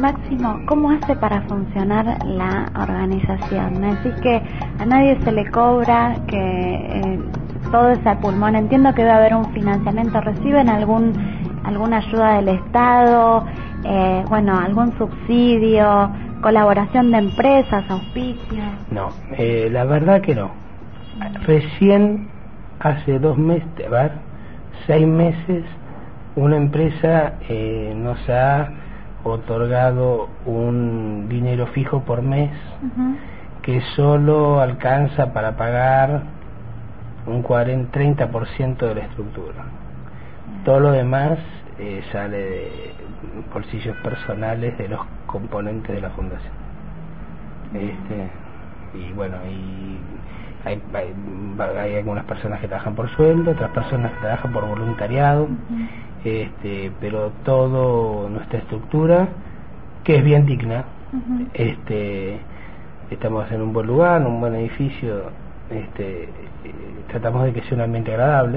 Máximo, ¿cómo hace para funcionar la organización? Me decís que a nadie se le cobra, que todo es a pulmón. Entiendo que debe haber un financiamiento. ¿Reciben alguna ayuda del Estado? Algún subsidio, colaboración de empresas, auspicios. No, la verdad que no. Recién hace 6 meses, una empresa nos ha otorgado un dinero fijo por mes, que solo alcanza para pagar un 30% de la estructura. Todo lo demás sale de bolsillos personales de los componentes de la fundación. Hay algunas personas que trabajan por sueldo, otras personas que trabajan por voluntariado, pero todo nuestra estructura, que es bien digna, estamos en un buen lugar, en un buen edificio, tratamos de que sea un ambiente agradable,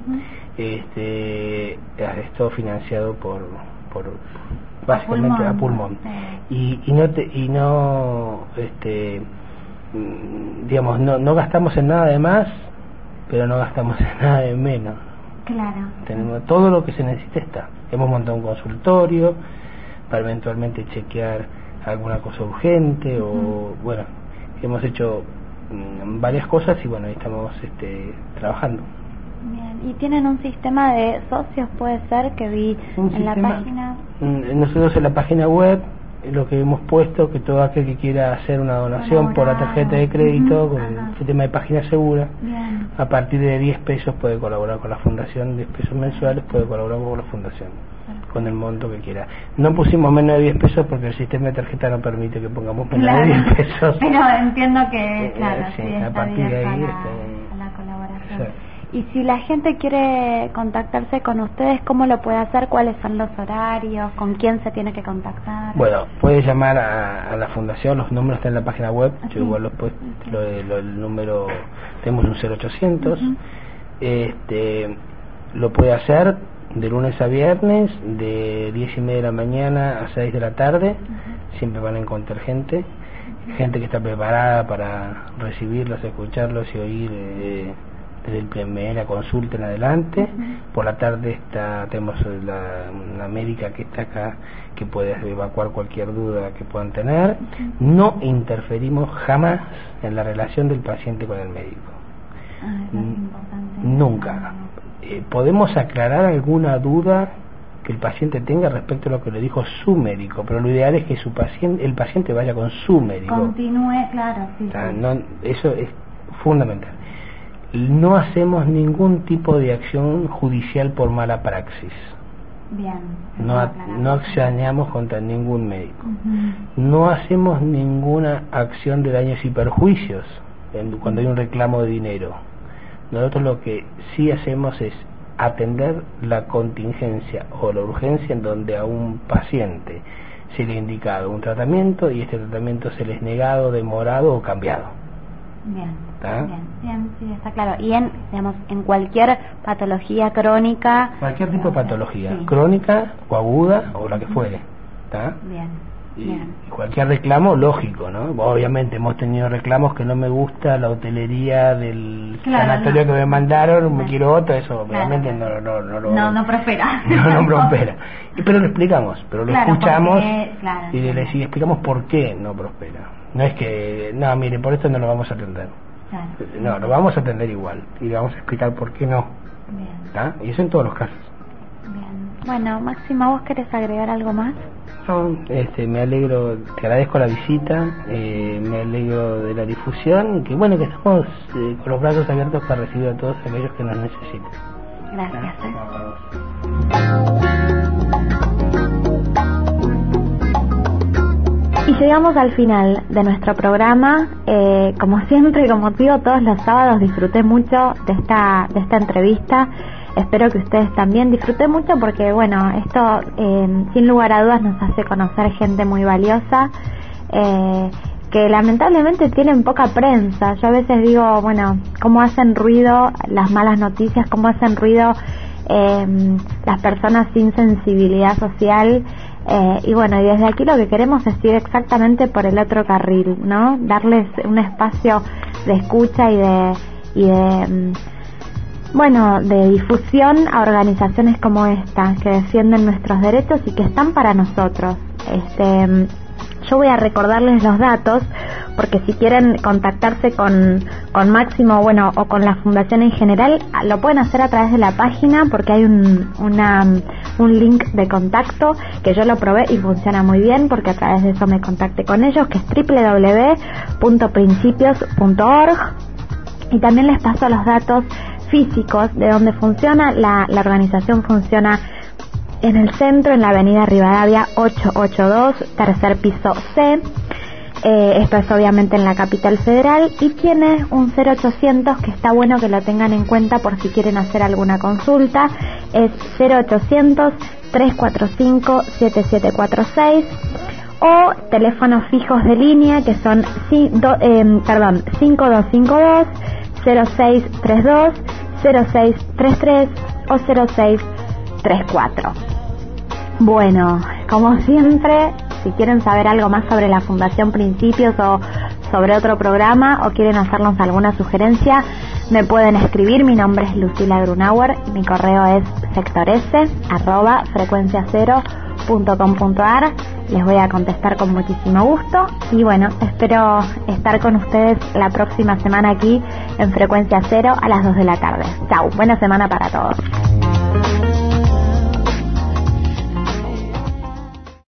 es todo financiado por básicamente a pulmón, no gastamos en nada de más, pero no gastamos en nada de menos. Claro. Tenemos todo lo que se necesita, está. Hemos montado un consultorio para eventualmente chequear alguna cosa urgente, hemos hecho varias cosas y ahí estamos trabajando. Bien. ¿Y tienen un sistema de socios, puede ser, que vi en la página? Nosotros en la página web lo que hemos puesto, que todo aquel que quiera hacer una donación por la tarjeta de crédito, con el sistema de página segura, a partir de 10 pesos puede colaborar con la fundación, 10 pesos mensuales puede colaborar con la fundación, con el monto que quiera. No pusimos menos de 10 pesos porque el sistema de tarjeta no permite que pongamos menos de 10 pesos. Pero entiendo que, a partir de ahí a la colaboración. Sí. Y si la gente quiere contactarse con ustedes, ¿cómo lo puede hacer? ¿Cuáles son los horarios? ¿Con quién se tiene que contactar? Bueno, puede llamar a la fundación, los números están en la página web, yo igual el número, tenemos un 0800, lo puede hacer de lunes a viernes, de 10:30 de la mañana a 6 de la tarde, siempre van a encontrar gente que está preparada para recibirlos, escucharlos y oír desde el primera consulta en adelante. Por la tarde tenemos la médica que está acá, que puede evacuar cualquier duda que puedan tener. No interferimos jamás en la relación del paciente con el médico. Nunca. Podemos aclarar alguna duda que el paciente tenga respecto a lo que le dijo su médico, pero lo ideal es que el paciente vaya con su médico. Continúe, claro, sí. Eso es fundamental. No hacemos ningún tipo de acción judicial por mala praxis. Bien. No accionamos contra ningún médico. No hacemos ninguna acción de daños y perjuicios cuando hay un reclamo de dinero. Nosotros lo que sí hacemos es atender la contingencia o la urgencia en donde a un paciente se le ha indicado un tratamiento y este tratamiento se le es negado, demorado o cambiado. Bien, sí, está claro. Y en cualquier patología crónica, cualquier tipo de patología, crónica o aguda o la que fuere, ¿está? Y cualquier reclamo, lógico, ¿no? Obviamente hemos tenido reclamos que no me gusta la hotelería del sanatorio que me mandaron, me quiero otro, eso obviamente no prospera. No prospera. Pero lo explicamos, lo escuchamos y le explicamos por qué no prospera. No es que, mire, por esto no lo vamos a atender. No, lo vamos a atender igual y le vamos a explicar por qué no. Bien. Y eso en todos los casos. Bien. Bueno, Máximo, ¿vos querés agregar algo más? No, me alegro, te agradezco la visita, me alegro de la difusión y que que estamos con los brazos abiertos para recibir a todos aquellos que nos necesiten. Gracias. Y llegamos al final de nuestro programa. Como siempre, como digo, todos los sábados disfruté mucho de esta entrevista. Espero que ustedes también disfruten mucho porque, esto sin lugar a dudas nos hace conocer gente muy valiosa, que lamentablemente tienen poca prensa. Yo a veces digo, cómo hacen ruido las malas noticias, cómo hacen ruido las personas sin sensibilidad social, y bueno, y desde aquí lo que queremos es ir exactamente por el otro carril, ¿no? Darles un espacio de escucha y de difusión a organizaciones como esta, que defienden nuestros derechos y que están para nosotros. Yo voy a recordarles los datos, porque si quieren contactarse con Máximo, o con la Fundación en general, lo pueden hacer a través de la página, porque hay un link de contacto que yo lo probé y funciona muy bien, porque a través de eso me contacté con ellos, que es www.principios.org. y también les paso los datos físicos de donde funciona. La organización funciona en el centro, en la avenida Rivadavia 882, tercer piso C. Esto es obviamente en la capital federal, y tiene un 0800 que está bueno que lo tengan en cuenta por si quieren hacer alguna consulta. Es 0800 345 7746, o teléfonos fijos de línea que son 5252 0632 0633 o 0634. Bueno, como siempre, si quieren saber algo más sobre la Fundación Principios o sobre otro programa, o quieren hacernos alguna sugerencia, me pueden escribir. Mi nombre es Lucila Grunauer y mi correo es sectorese@frecuenciacero.com.ar. Les voy a contestar con muchísimo gusto, y bueno, espero estar con ustedes la próxima semana aquí en Frecuencia Cero a las 2 de la tarde. Chau, buena semana para todos.